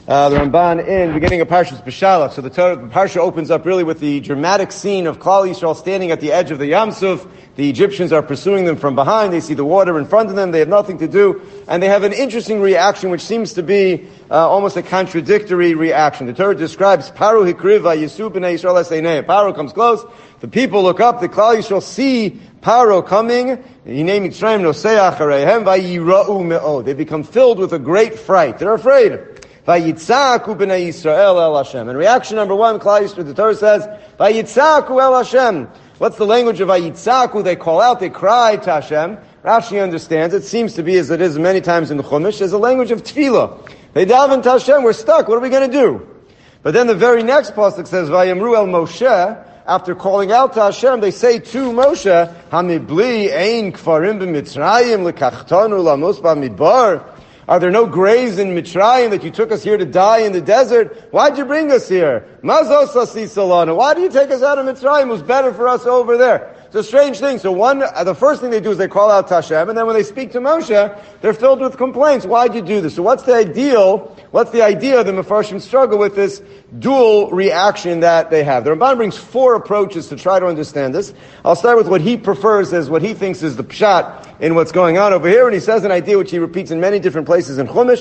The Ramban in beginning of Parshas Beshalach. So the Parsha opens up really with the dramatic scene of Klal Yisrael standing at the edge of the Yam Suf. The Egyptians are pursuing them from behind. They see the water in front of them. They have nothing to do. And they have an interesting reaction which seems to be almost a contradictory reaction. The Torah describes Paro Hikriva Yisub B'nai Yisrael Eseinei. Paro comes close. The people look up. The Klal Yisrael see Paro coming. They become filled with a great fright. They're afraid. Vayitzaku b'nei Yisrael el Hashem. And reaction number one, the Torah says, Vayitzaku el Hashem. What's the language of Vayitzaku? They call out, they cry to Hashem. Rashi understands, it seems to be as it is many times in the Chumash, as a language of tefillah. They daven to Hashem, we're stuck, what are we going to do? But then the very next pasuk says, Vayamru el Moshe. After calling out to Hashem, they say to Moshe, Hamibli ein kfarim b'Mitzrayim l'kachtanu lamos b'midbar. Are there no graves in Mitzrayim that you took us here to die in the desert? Why'd you bring us here? Mazos salana. Why do you take us out of Mitzrayim? It was better for us over there. It's a strange thing. So the first thing they do is they call out to Hashem, and then when they speak to Moshe, they're filled with complaints. Why'd you do this? So what's the idea the Mefarshim struggle with this dual reaction that they have? The Ramban brings four approaches to try to understand this. I'll start with what he prefers as what he thinks is the pshat in what's going on over here, and he says an idea which he repeats in many different places in Chumash.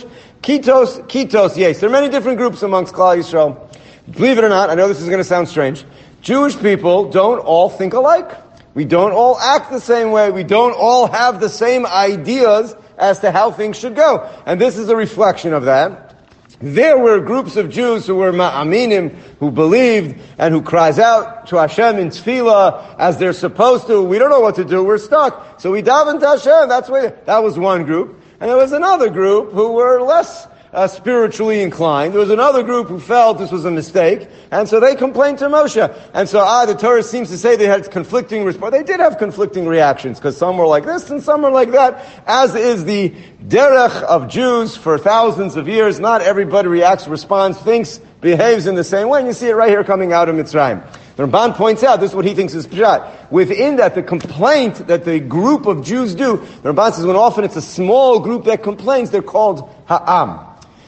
Kitos, yes. There are many different groups amongst Klal Yisrael. Believe it or not, I know this is going to sound strange. Jewish people don't all think alike. We don't all act the same way. We don't all have the same ideas as to how things should go. And this is a reflection of that. There were groups of Jews who were ma'aminim, who believed and who cries out to Hashem in tefillah as they're supposed to. We don't know what to do. We're stuck. So we daven to Hashem. That was one group. And there was another group who were less spiritually inclined. There was another group who felt this was a mistake, and so they complained to Moshe. And so the Torah seems to say they had conflicting responses. They did have conflicting reactions, because some were like this and some were like that, as is the derech of Jews for thousands of years. Not everybody reacts, responds, thinks, behaves in the same way, and you see it right here coming out of Mitzrayim. The Ramban points out, this is what he thinks is pshat. Within that, the complaint that the group of Jews do, the Ramban says when often it's a small group that complains, they're called ha'am.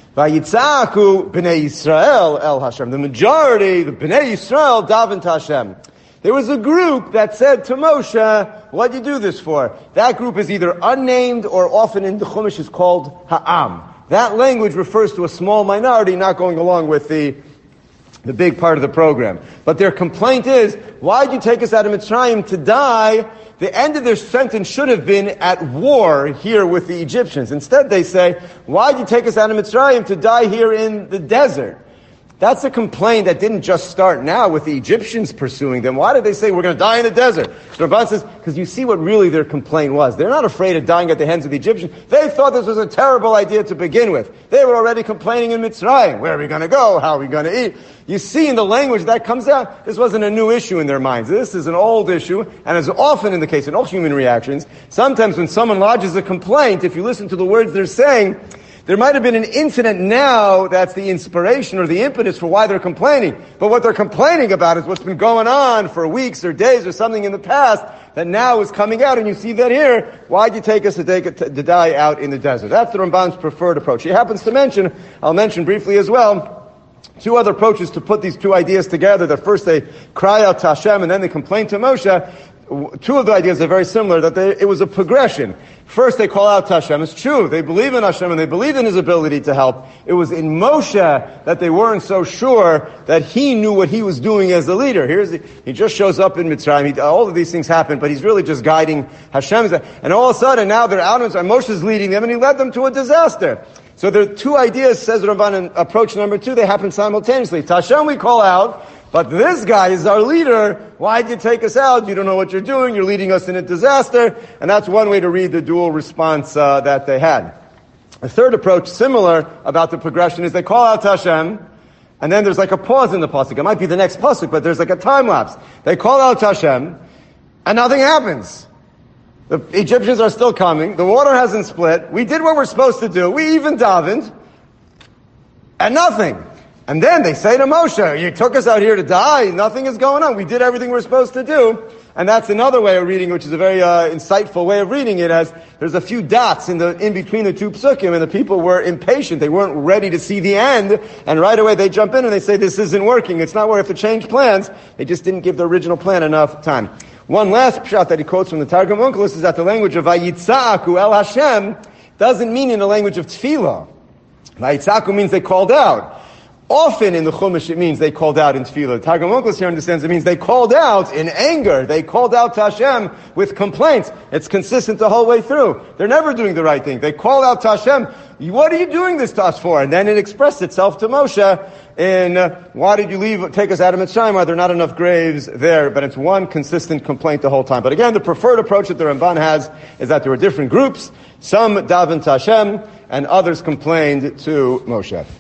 Vayitzaku b'nei Yisrael el Hashem. The majority, the b'nei Yisrael, daven to Hashem. There was a group that said to Moshe, what'd you do this for? That group is either unnamed or often in the Chumash is called ha'am. That language refers to a small minority not going along with the big part of the program. But their complaint is, why'd you take us out of Mitzrayim to die? The end of their sentence should have been at war here with the Egyptians. Instead they say, why'd you take us out of Mitzrayim to die here in the desert? That's a complaint that didn't just start now with the Egyptians pursuing them. Why did they say we're going to die in the desert? So Ramban says, because you see what really their complaint was. They're not afraid of dying at the hands of the Egyptians. They thought this was a terrible idea to begin with. They were already complaining in Mitzrayim. Where are we going to go? How are we going to eat? You see in the language that comes out, this wasn't a new issue in their minds. This is an old issue, and as often in the case in all human reactions, sometimes when someone lodges a complaint, if you listen to the words they're saying, there might have been an incident now that's the inspiration or the impetus for why they're complaining. But what they're complaining about is what's been going on for weeks or days or something in the past that now is coming out. And you see that here. Why'd you take us to die out in the desert? That's the Ramban's preferred approach. He happens to mention, I'll mention briefly as well, two other approaches to put these two ideas together. That first they cry out to Hashem and then they complain to Moshe. Two of the ideas are very similar, that it was a progression. First they call out to Hashem. It's true, they believe in Hashem and they believe in His ability to help. It was in Moshe that they weren't so sure that he knew what he was doing as the leader. He just shows up in Mitzrayim. All of these things happen, but he's really just guiding Hashem. And all of a sudden now they're out and Moshe's leading them and he led them to a disaster. So there are two ideas, says Ramban in approach number two, they happen simultaneously. To Hashem we call out, but this guy is our leader. Why'd you take us out? You don't know what you're doing. You're leading us in a disaster. And that's one way to read the dual response that they had. A third approach, similar about the progression, is they call out to Hashem, and then there's like a pause in the pasuk. It might be the next pasuk, but there's like a time lapse. They call out to Hashem, and nothing happens. The Egyptians are still coming. The water hasn't split. We did what we're supposed to do. We even davened, and nothing. And then they say to Moshe, you took us out here to die, nothing is going on, we did everything we're supposed to do. And that's another way of reading, which is a very insightful way of reading it, as there's a few dots in between the two psukim, and the people were impatient. They weren't ready to see the end, and right away they jump in and they say, this isn't working, it's not where we have to change plans. They just didn't give the original plan enough time. One last pshat that he quotes from the Targum Onkelos is that the language of Vayitzaku El Hashem doesn't mean in the language of tefillah. Vayitzaku means they called out. Often in the Chumash it means they called out in tefillah. Targum Onkelos here understands it means they called out in anger. They called out to Hashem with complaints. It's consistent the whole way through. They're never doing the right thing. They called out to Hashem, what are you doing this to us for? And then it expressed itself to Moshe in, why did you take us out of Mitzrayim? Are there not enough graves there? But it's one consistent complaint the whole time. But again, the preferred approach that the Ramban has is that there were different groups. Some davened to Hashem, and others complained to Moshe.